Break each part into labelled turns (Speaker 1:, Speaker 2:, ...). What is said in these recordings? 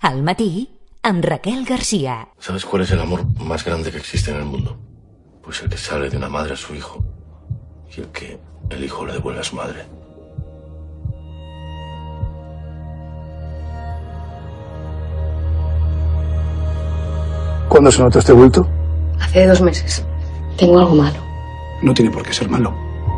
Speaker 1: Al matí, amb Raquel García.
Speaker 2: ¿Sabes cuál es el amor más grande que existe en el mundo? Pues el que sale de una madre a su hijo y el que el hijo le devuelve a su madre.
Speaker 3: ¿Cuándo se notó este bulto?
Speaker 4: Hace 2 meses. Tengo algo malo.
Speaker 3: No tiene por qué ser malo.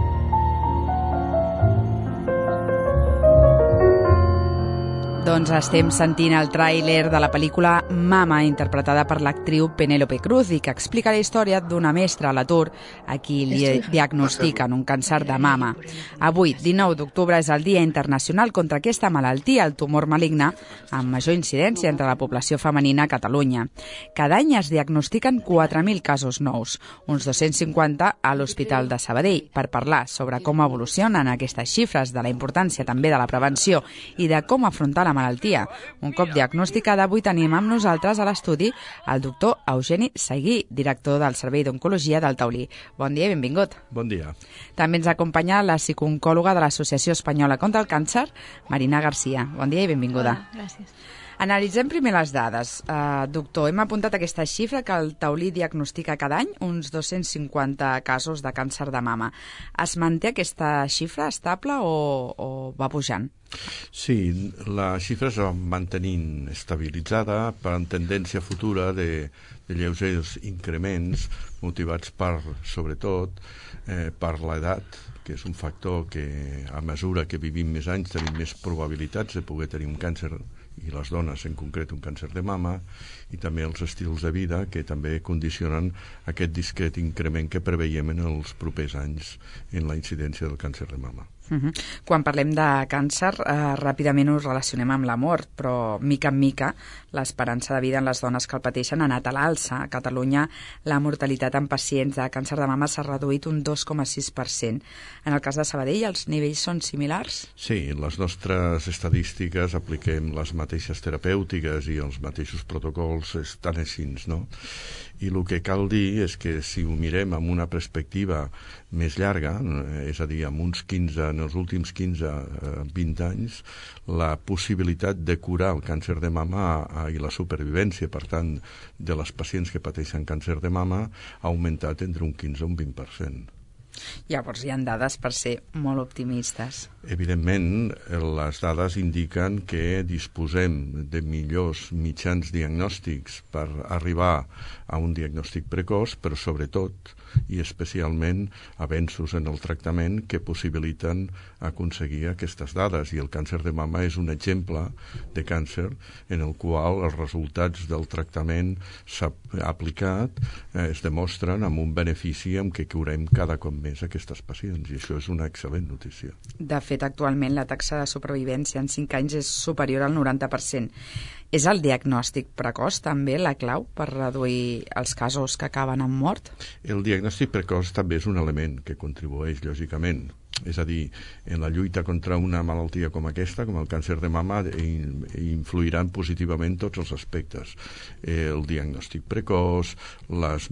Speaker 5: Doncs estem sentint el tràiler de la pel·lícula Mama, interpretada per l'actriu Penélope Cruz, i que explica la història d'una mestra a l'atur a qui li diagnostiquen un càncer de mama. Avui, 19 d'octubre, és el Dia Internacional contra aquesta malaltia, el tumor maligne, amb major incidència entre la població femenina a Catalunya. Cada any es diagnostiquen 4.000 casos nous, uns 250 a l'Hospital de Sabadell. Per parlar sobre com evolucionen aquestes xifres, de la importància també de la prevenció i de com afrontar la malaltia. Un cop diagnosticada, avui tenim amb nosaltres a l'estudi el doctor Eugeni Seguí, director del Servei d'Oncologia del Taulí. Bon dia i benvingut.
Speaker 6: Bon dia.
Speaker 5: També ens acompanya la psicooncòloga de l'Associació Espanyola contra el Càncer, Marina Garcia. Bon dia i benvinguda.
Speaker 7: Hola, gràcies.
Speaker 5: Analitzem primer les dades. Doctor, hem apuntat aquesta xifra que el Taulí diagnostica cada any, uns 250 casos de càncer de mama. Es manté aquesta xifra estable o va pujant?
Speaker 6: Sí, la xifra es va mantenint estabilitzada per tendència futura de lleugers increments motivats sobretot per l'edat, que és un factor que a mesura que vivim més anys tenim més probabilitats de poder tenir un càncer, i les dones en concret un càncer de mama, i també els estils de vida que també condicionen aquest discret increment que preveiem en els propers anys en la incidència del càncer de mama.
Speaker 5: Quan parlem de càncer, ràpidament ho relacionem amb la mort, però mica en mica l'esperança de vida en les dones que el pateixen ha anat a l'alça. A Catalunya la mortalitat en pacients de càncer de mama s'ha reduït un 2,6%. En el cas de Sabadell, els nivells són similars?
Speaker 6: Sí, en les nostres estadístiques apliquem les mateixes terapèutiques i els mateixos protocols estan així, no? I el que cal dir és que si ho mirem amb una perspectiva més llarga, és a dir, en els últims 15-20 anys, la possibilitat de curar el càncer de mama i la supervivència, per tant, de les pacients que pateixen càncer de mama ha augmentat entre un 15 i un 20%.
Speaker 5: Llavors hi ha dades per ser molt optimistes.
Speaker 6: Evidentment, les dades indiquen que disposem de millors mitjans diagnòstics per arribar a un diagnòstic precoç, però sobretot i especialment avenços en el tractament que possibiliten aconseguir aquestes dades, i el càncer de mama és un exemple de càncer en el qual els resultats del tractament s'ha aplicat es demostren amb un benefici amb què curem cada cop més aquestes pacients, i això és una excel·lent notícia.
Speaker 5: De fet, actualment la taxa de supervivència en 5 anys és superior al 90%. És el diagnòstic precoç també la clau per reduir els casos que acaben en mort?
Speaker 6: El diagnòstic precoç també és un element que contribueix, lògicament. És a dir, en la lluita contra una malaltia com aquesta, com el càncer de mama, influiran positivament tots els aspectes. El diagnòstic precoç, les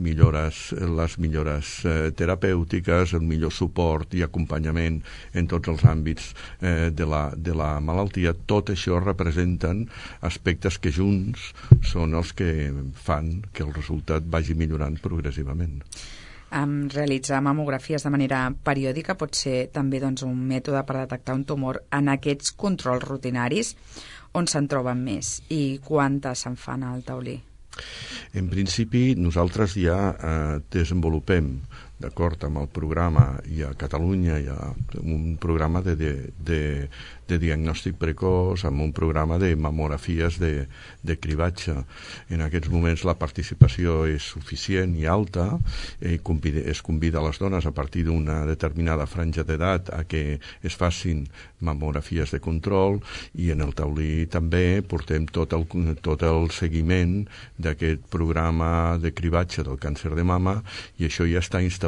Speaker 6: millores terapèutiques, el millor suport i acompanyament en tots els àmbits de la malaltia, tot això representen aspectes que junts són els que fan que el resultat vagi millorant progressivament.
Speaker 5: Realitzar mamografies de manera periòdica pot ser també un mètode per detectar un tumor. En aquests controls rutinaris, on se'n troben més i quantes se'n fan al Taulí?
Speaker 6: En principi, nosaltres ja desenvolupem, d'acord amb el programa, i a Catalunya hi ha un programa de diagnòstic precoç, amb un programa de mamografies de cribatge. En aquests moments la participació és suficient i alta, es convida a les dones a partir d'una determinada franja d'edat a que es facin mamografies de control, i en el Taulí també portem tot el seguiment d'aquest programa de cribatge del càncer de mama, i això ja està instaurat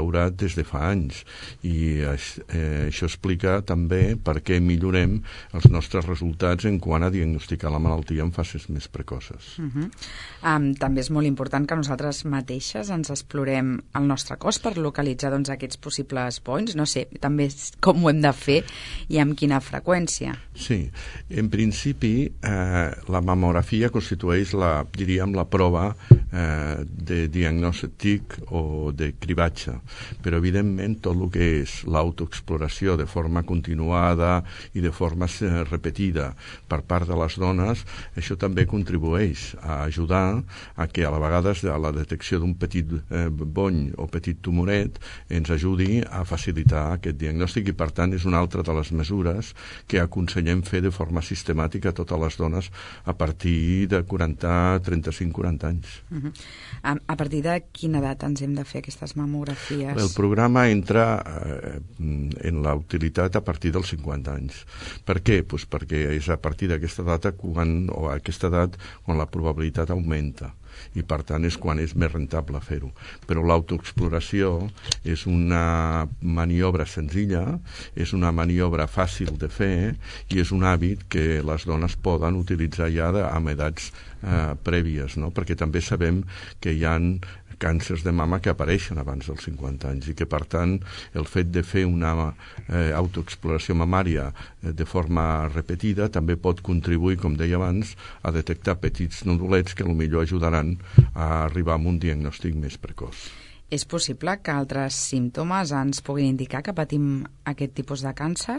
Speaker 6: instaurat des de fa anys, i això explica també per què millorem els nostres resultats en quant a diagnosticar la malaltia en fases més precoces.
Speaker 5: També és molt important que nosaltres mateixes ens explorem el nostre cos per localitzar aquests possibles points. No sé, també com ho hem de fer i amb quina freqüència.
Speaker 6: Sí, en principi la mamografia constitueix la prova de diagnòstic o de cribatge, però evidentment tot el que és l'autoexploració de forma continuada i de forma repetida per part de les dones, això també contribueix a ajudar a que a la vegada la detecció d'un petit bony o petit tumoret ens ajudi a facilitar aquest diagnòstic, i per tant és una altra de les mesures que aconsellem fer de forma sistemàtica a totes les dones a partir de 35-40 anys.
Speaker 5: A partir de quina edat ens hem de fer aquestes mamografies?
Speaker 6: El programa entra en la utilitat a partir dels 50 anys. Per què? Pues perquè és a partir d'aquesta data quan la probabilitat augmenta, i per tant és quan és més rentable fer-ho. Però l'autoexploració és una maniobra senzilla, és una maniobra fàcil de fer, i és un hàbit que les dones poden utilitzar ja amb edats prèvies, no? Perquè també sabem que hi ha càncers de mama que apareixen abans dels 50 anys, i que per tant el fet de fer una autoexploració mamària de forma repetida també pot contribuir, com deia abans, a detectar petits nodulets que potser ajudaran a arribar a un diagnòstic més precoç.
Speaker 5: És possible que altres símptomes ens puguin indicar que patim aquest tipus de càncer?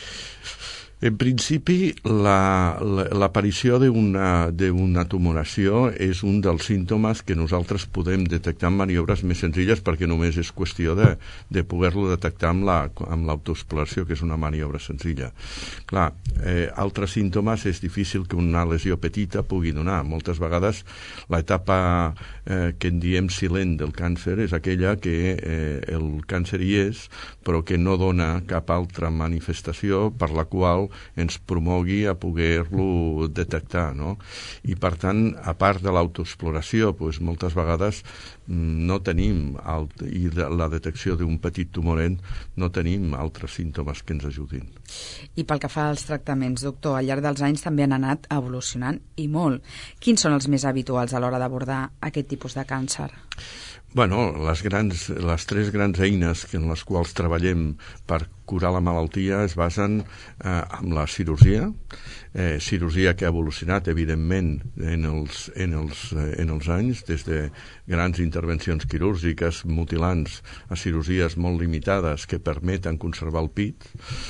Speaker 6: En principi, l'aparició d'una tumoració és un dels símptomes que nosaltres podem detectar amb maniobres més senzilles, perquè només és qüestió de poder-lo detectar amb l'autoexploració, que és una maniobra senzilla. Clar, altres símptomes és difícil que una lesió petita pugui donar. Moltes vegades l'etapa que en diem silent del càncer és aquella que el càncer hi és, però que no dona cap altra manifestació per la qual ens promogui a poder-lo detectar, no? I per tant, a part de l'autoexploració, moltes vegades no tenim, i la detecció d'un petit tumoret, no tenim altres símptomes que ens ajudin.
Speaker 5: I pel que fa als tractaments, doctor, al llarg dels anys també han anat evolucionant, i molt. Quins són els més habituals a l'hora d'abordar aquest tipus de càncer?
Speaker 6: Bueno, les tres grans eines en les quals treballem per curar la malaltia es basen en la cirurgia, cirurgia que ha evolucionat, evidentment, en els anys, des de grans intervencions quirúrgiques mutilants a cirurgies molt limitades que permeten conservar el pit,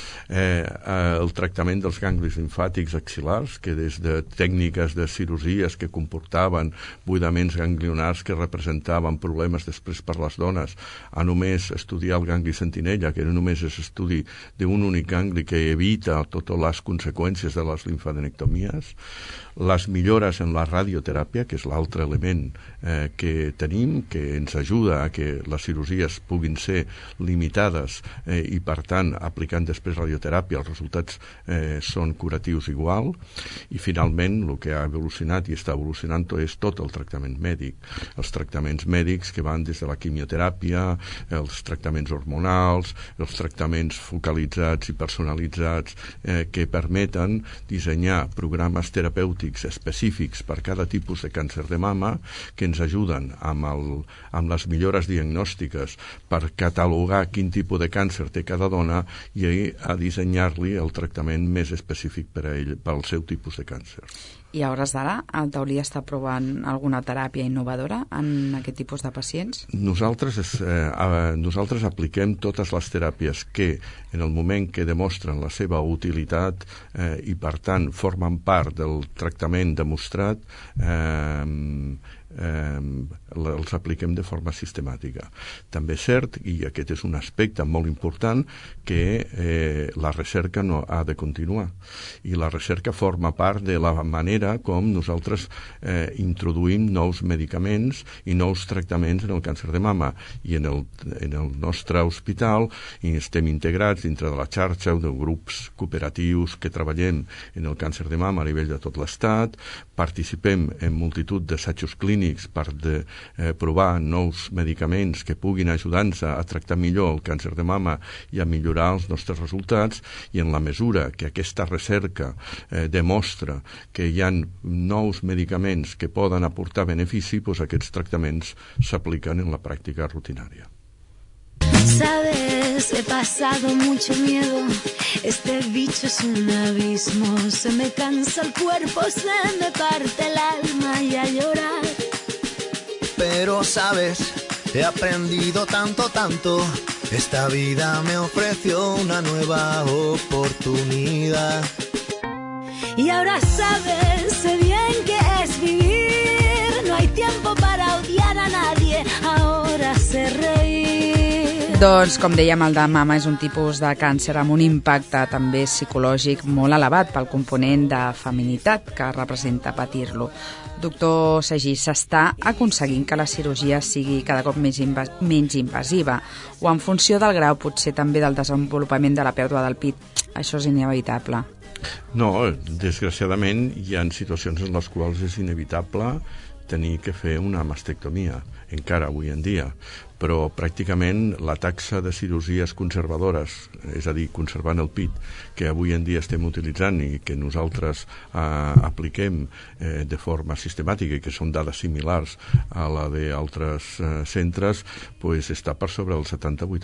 Speaker 6: el tractament dels ganglis limfàtics axil·lars, que des de tècniques de cirurgies que comportaven buidaments ganglionars que representaven problemes després per les dones, a només estudiar el gangli sentinella, que només és estudi d'un únic gangli que evita totes les conseqüències de les limfadenectomies, les millores en la radioteràpia, que és l'altre element que tenim, que ens ajuda a que les cirurgies puguin ser limitades i, per tant, aplicant després radioteràpia, els resultats són curatius igual. I, finalment, el que ha evolucionat i està evolucionant és tot el tractament mèdic. Els tractaments mèdics que van des de la quimioteràpia, els tractaments hormonals, els tractaments focalitzats i personalitzats que permeten dissenyar programes terapèutics específics per cada tipus de càncer de mama, que ens ajuden amb les millores diagnòstiques per catalogar quin tipus de càncer té cada dona i a dissenyar-li el tractament més específic per a ell, pel seu tipus de càncer.
Speaker 5: I a hores d'ara, el Taulí està provant alguna teràpia innovadora en aquest tipus de pacients?
Speaker 6: Nosaltres apliquem totes les teràpies que, en el moment que demostren la seva utilitat i, per tant, formen part del tractament demostrat, els apliquem de forma sistemàtica. També és cert, i aquest és un aspecte molt important, que la recerca no ha de continuar. I la recerca forma part de la manera manera com nosaltres introduïm nous medicaments i nous tractaments en el càncer de mama. I en el nostre hospital estem integrats dintre de la xarxa de grups cooperatius que treballem en el càncer de mama a nivell de tot l'Estat, participem en multitud d'assajos clínics per provar nous medicaments que puguin ajudar-nos a tractar millor el càncer de mama i a millorar els nostres resultats, i en la mesura que aquesta recerca demostra que hi ha nous medicaments que poden aportar benefici, doncs aquests tractaments s'apliquen en la pràctica rutinària.
Speaker 7: Sabes, he pasado mucho miedo, este bicho es un abismo, se me cansa el cuerpo, se me parte el alma y a llorar.
Speaker 8: Pero sabes, he aprendido tanto, esta vida me ofreció una nueva oportunidad.
Speaker 7: Y ahora sabes, sé bien que es vivir, no hay tiempo para odiar a nadie, ahora sé reír.
Speaker 5: Doncs, com dèiem, el de mama és un tipus de càncer amb un impacte també psicològic molt elevat pel component de feminitat que representa patir-lo. Doctor Sagí, s'està aconseguint que la cirurgia sigui cada cop menys invasiva, o en funció del grau potser també del desenvolupament de la pèrdua del pit? Això és inevitable.
Speaker 6: No, desgraciadament hi ha situacions en les quals és inevitable tenir que fer una mastectomia, encara avui en dia, però pràcticament la taxa de cirurgies conservadores, és a dir, conservant el pit, que avui en dia estem utilitzant i que nosaltres apliquem de forma sistemàtica i que són dades similars a la d'altres centres, doncs està per sobre el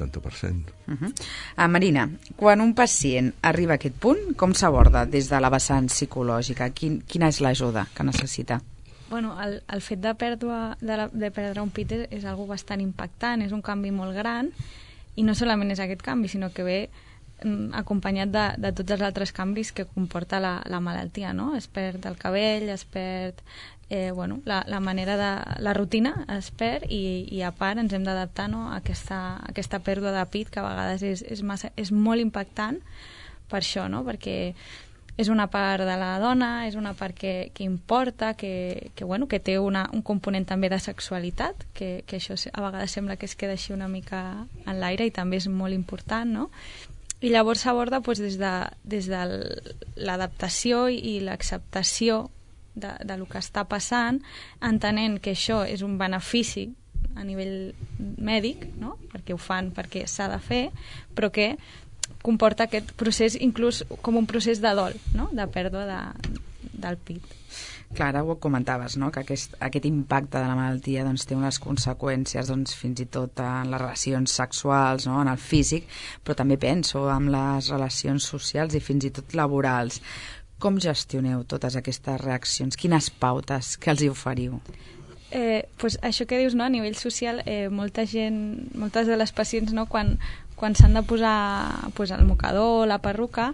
Speaker 6: 70-80%.
Speaker 5: Marina, quan un pacient arriba a aquest punt, com s'aborda des de la vessant psicològica? Quina és l'ajuda que necessita?
Speaker 9: Bueno, el fet de perdre un pit és algo bastant impactant, és un canvi molt gran, i no solament és aquest canvi, sinó que ve acompanyat de tots els altres canvis que comporta la malaltia, no? Es perd el cabell, es perd la manera de... la rutina es perd, i a part ens hem d'adaptar, no, a aquesta pèrdua de pit, que a vegades és molt impactant per això, no? Perquè és una part de la dona, és una part que importa, que té un component també de sexualitat, que això a vegades sembla que es queda així una mica en l'aire, i també és molt important, no? I llavors s'aborda des de l'adaptació i l'acceptació de lo que està passant, entenent que això és un benefici a nivell mèdic, no? Perquè ho fan perquè s'ha de fer, però que comporta aquest procés inclús com un procés de dol, no? De pèrdua del pit.
Speaker 5: Clara, ho comentaves, no? Que aquest impacte de la malaltia té unes conseqüències fins i tot en les relacions sexuals, no? En el físic, però també penso en les relacions socials i fins i tot laborals. Com gestioneu totes aquestes reaccions? Quines pautes que els hi oferiu?
Speaker 9: Això que dius, no? A nivell social, moltes de les pacients, no? Quan s'han de posar el mocador, la perruca,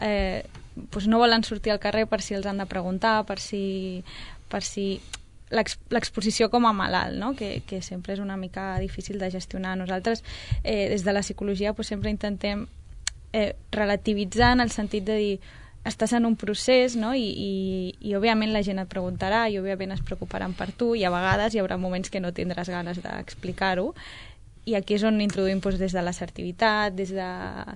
Speaker 9: no volen sortir al carrer per si els han de preguntar, per si l'exposició com a malalt, no? Que sempre és una mica difícil de gestionar. Nosaltres, des de la psicologia, sempre intentem relativitzar, en el sentit de dir, estàs en un procés, no? I òbviament la gent et preguntarà, i òbviament es preocuparan per tu, i a vegades hi haurà moments que no tindràs ganes d'explicar-ho, i aquí és on introduïm des de l'assertivitat, des de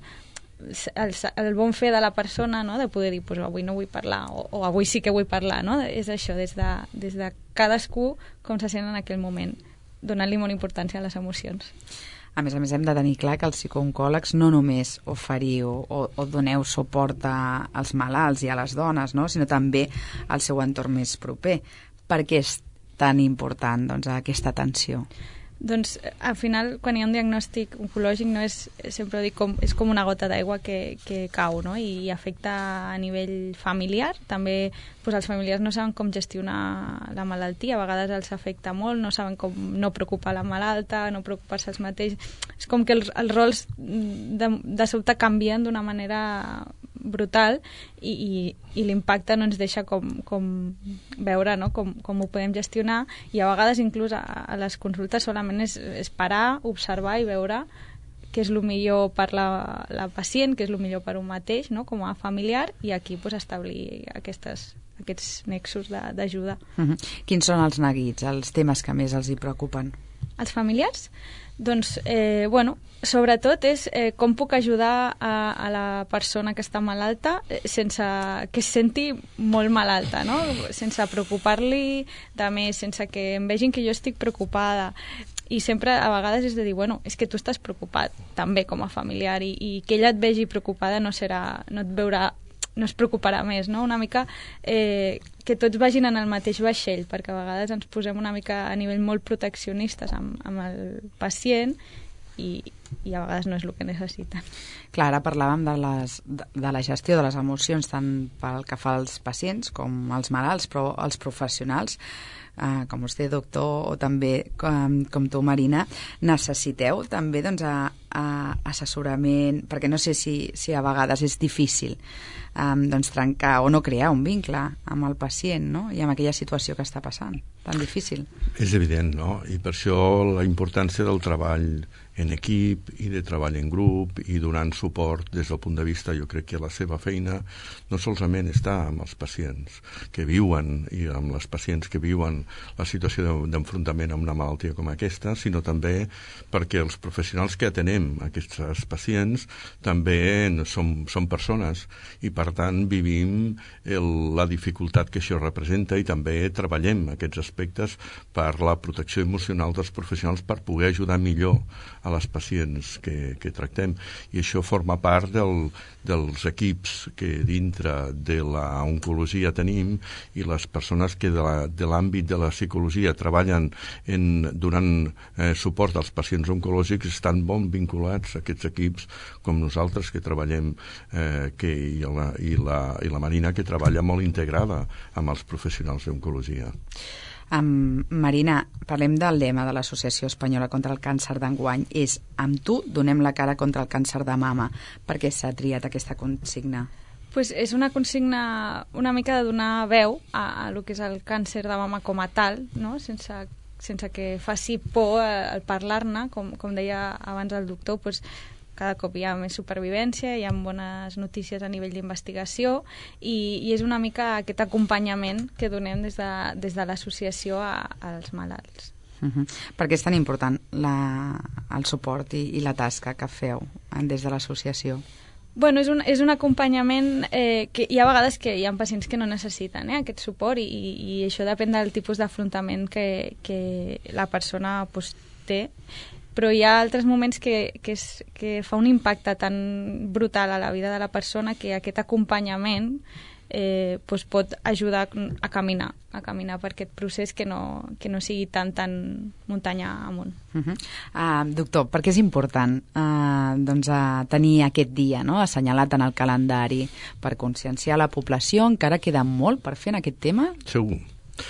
Speaker 9: el bon fer de la persona, no? De poder dir, avui no vull parlar, o avui sí que vull parlar, no? És això, des de cadascú com se sent en aquell moment, donant-li molt importància a les emocions.
Speaker 5: A més, hem de tenir clar que els psicooncòlegs no només oferiu o doneu suport als malalts i a les dones, no? Sinó també al seu entorn més proper. Per què és tan important aquesta atenció?
Speaker 9: Doncs, al final, quan hi ha un diagnòstic oncològic, no sempre ho dic, és com una gota d'aigua que cau, no? I afecta a nivell familiar. També els familiars no saben com gestionar la malaltia, a vegades els afecta molt, no saben com no preocupar la malalta, no preocupar-se els mateixos. És com que els rols de sobte canvien d'una manera brutal, i l'impacte no ens deixa com veure, no? Com ho podem gestionar, i a vegades inclús a les consultes solament és parar, observar i veure què és el millor per la pacient, què és el millor per un mateix, no? Com a familiar, i aquí establir aquests nexos d'ajuda.
Speaker 5: Quins són els neguits, els temes que més els hi preocupen?
Speaker 9: Els familiars? Doncs, sobretot és com puc ajudar a la persona que està malalta sense que es senti molt malalta, no? Sense preocupar-li de més, sense que em vegin que jo estic preocupada. I sempre, a vegades, és de dir, és que tu estàs preocupat, també, com a familiar, i que ella et vegi preocupada no et veurà, no es preocuparà més, no? Una mica que tots vagin en el mateix vaixell, perquè a vegades ens posem una mica a nivell molt proteccionistes amb el pacient i a vegades no és el que necessiten.
Speaker 5: Clar, ara parlàvem de la gestió de les emocions tant pel que fa als pacients com als malalts, però els professionals, com vostè, doctor, o també com tu, Marina, necessiteu també assessorament, perquè no sé si a vegades és difícil trencar o no crear un vincle amb el pacient, no? I amb aquella situació que està passant, tan difícil.
Speaker 6: És evident, no? I per això la importància del treball en equip i de treball en grup i donant suport des del punt de vista, jo crec que la seva feina no solament està amb els pacients que viuen i amb les pacients que viuen la situació d'enfrontament amb una malaltia com aquesta, sinó també perquè els professionals que atenem aquests pacients també són persones i per tant vivim la dificultat que això representa i també treballem aquests aspectes per la protecció emocional dels professionals per poder ajudar millor a les pacients que tractem. I això forma part dels equips que dintre de la oncologia tenim i les persones que de l'àmbit de la psicologia treballen donant suport als pacients oncològics estan molt vinculats a aquests equips com nosaltres que treballem i la Marina que treballa molt integrada amb els professionals d'oncologia.
Speaker 5: Marina, parlem del lema de l'Associació Espanyola contra el Càncer d'enguany, és "Amb tu donem la cara contra el càncer de mama". Per què s'ha triat aquesta consigna?
Speaker 9: Pues és una consigna una mica de donar veu a lo que és el càncer de mama com a tal, no? Sense que faci por el parlar-ne, com deia abans el doctor, pues, cada cop hi ha més supervivència, hi ha bones notícies a nivell d'investigació i és una mica aquest acompanyament que donem des de l'associació als malalts.
Speaker 5: Per què és tan important el suport i la tasca que feu des de l'associació?
Speaker 9: Bueno, és un acompanyament que hi ha vegades que hi ha pacients que no necessiten aquest suport i això depèn del tipus d'afrontament que la persona té, però hi ha altres moments que fa un impacte tan brutal a la vida de la persona que aquest acompanyament pot ajudar a caminar per aquest procés que no sigui tan muntanya amunt.
Speaker 5: Doctor, per què és important tenir aquest dia assenyalat en el calendari per conscienciar la població? Encara queda molt per fer en aquest tema?
Speaker 6: Segur.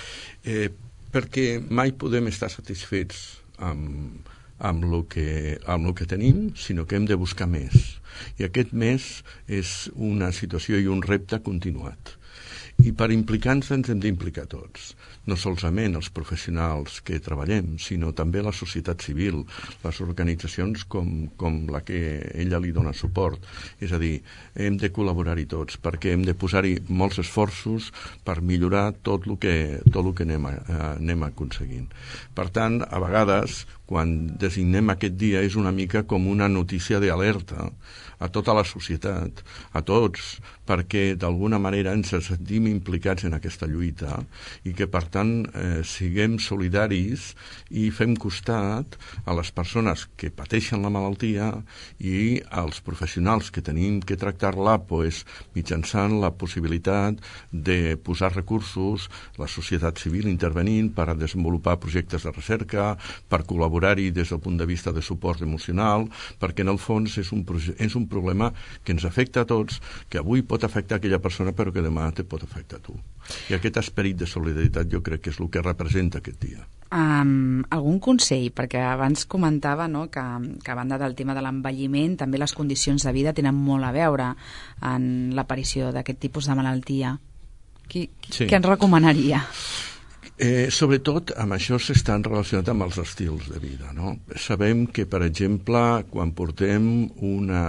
Speaker 6: Perquè mai podem estar satisfets amb el que tenim, sinó que hem de buscar més. I aquest més és una situació i un repte continuat. I per implicar-nos ens hem d'implicar tots, no solament els professionals que treballem, sinó també la societat civil, les organitzacions com la que ella li dona suport. És a dir, hem de col·laborar-hi tots, perquè hem de posar-hi molts esforços per millorar tot el que anem aconseguint. Per tant, a vegades, quan designem aquest dia, és una mica com una notícia d'alerta a tota la societat, a tots, perquè d'alguna manera ens sentim implicats en aquesta lluita i que, per tant, siguem solidaris i fem costat a les persones que pateixen la malaltia i als professionals que tenim que tractar-la mitjançant la possibilitat de posar recursos, la societat civil intervenint per a desenvolupar projectes de recerca, per col·laborar-hi des del punt de vista de suport emocional, perquè en el fons és un problema que ens afecta a tots, que avui pot afectar aquella persona però que demà te pot afectar a tu. I aquest esperit de solidaritat jo crec que és el que representa aquest dia.
Speaker 5: Algun consell? Perquè abans comentava que a banda del tema de l'envelliment també les condicions de vida tenen molt a veure en l'aparició d'aquest tipus de malaltia. Què ens recomanaria?
Speaker 6: Sobretot amb això s'estan relacionat amb els estils de vida, no? Sabem que, per exemple, quan portem una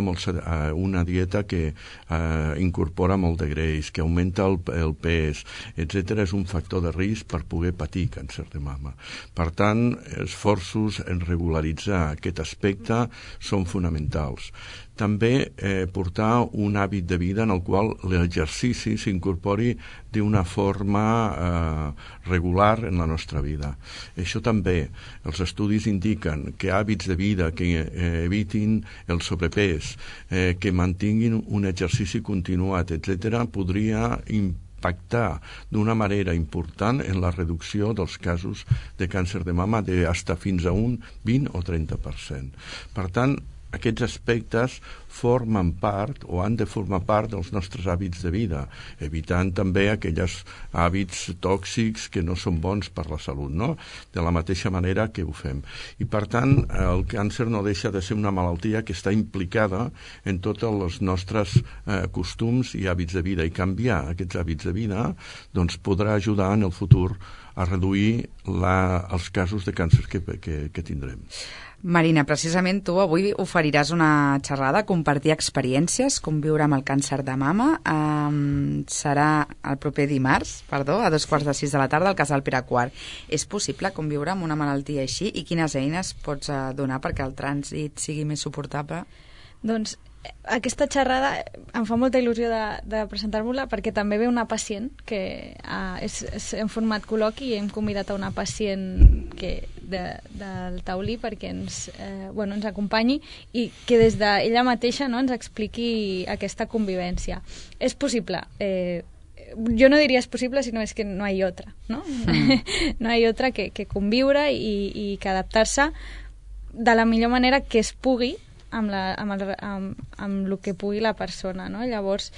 Speaker 6: dieta que incorpora molt de greix, que augmenta el pes, etc., és un factor de risc per poder patir càncer de mama. Per tant, esforços en regularitzar aquest aspecte són fonamentals. També portar un hàbit de vida en el qual l'exercici s'incorpori d'una forma regular en la nostra vida. Això també, els estudis indiquen que hàbits de vida que evitin el sobrepès, que mantinguin un exercici continuat, etc., podria impactar d'una manera important en la reducció dels casos de càncer de mama fins a un 20 o 30%. Per tant, aquests aspectes formen part o han de formar part dels nostres hàbits de vida, evitant també aquells hàbits tòxics que no són bons per la salut, no? De la mateixa manera que ho fem. I per tant, el càncer no deixa de ser una malaltia que està implicada en tots els nostres costums i hàbits de vida, i canviar aquests hàbits de vida doncs podrà ajudar en el futur a reduir els casos de càncer que tindrem.
Speaker 5: Marina, precisament tu avui oferiràs una xerrada, compartir experiències, conviure amb el càncer de mama. Serà el proper dimarts, a 2:45 p.m, al Casal Pere IV. És possible conviure amb una malaltia així i quines eines pots donar perquè el trànsit sigui més suportable?
Speaker 9: Doncs aquesta xerrada em fa molta il·lusió de presentar-vos-la perquè també ve una pacient que és en format col·loqui i hem convidat a una pacient del Taulí perquè ens acompanyi i que des d'ella mateixa ens expliqui aquesta convivència. És possible. Jo no diria és possible, sinó és que no hi ha otra, no? No hi ha otra que conviure i que adaptar-se de la millor manera que es pugui amb el que pugui la persona, no? Llavors,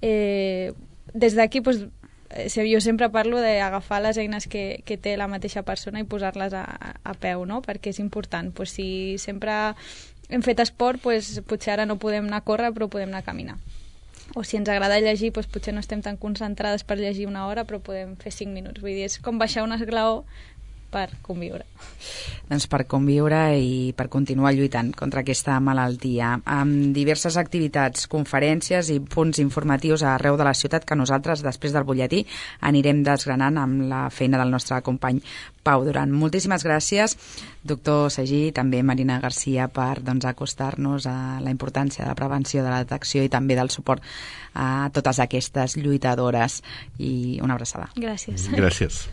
Speaker 9: des d'aquí, jo sempre parlo d'agafar les eines que té la mateixa persona i posar-les a peu, no? Perquè és important. Si sempre hem fet esport, potser ara no podem anar a córrer, però podem anar a caminar. O si ens agrada llegir, potser no estem tan concentrades per llegir una hora, però podem fer 5 minuts. Vull dir, és com baixar un esglaó per conviure.
Speaker 5: Doncs per conviure i per continuar lluitant contra aquesta malaltia. Amb diverses activitats, conferències i punts informatius arreu de la ciutat que nosaltres, després del butlletí, anirem desgranant amb la feina del nostre company Pau Duran. Moltíssimes gràcies, doctor Sagí, també Marina Garcia, per acostar-nos a la importància de la prevenció, de la detecció i també del suport a totes aquestes lluitadores. I una abraçada.
Speaker 9: Gràcies.
Speaker 6: Gràcies.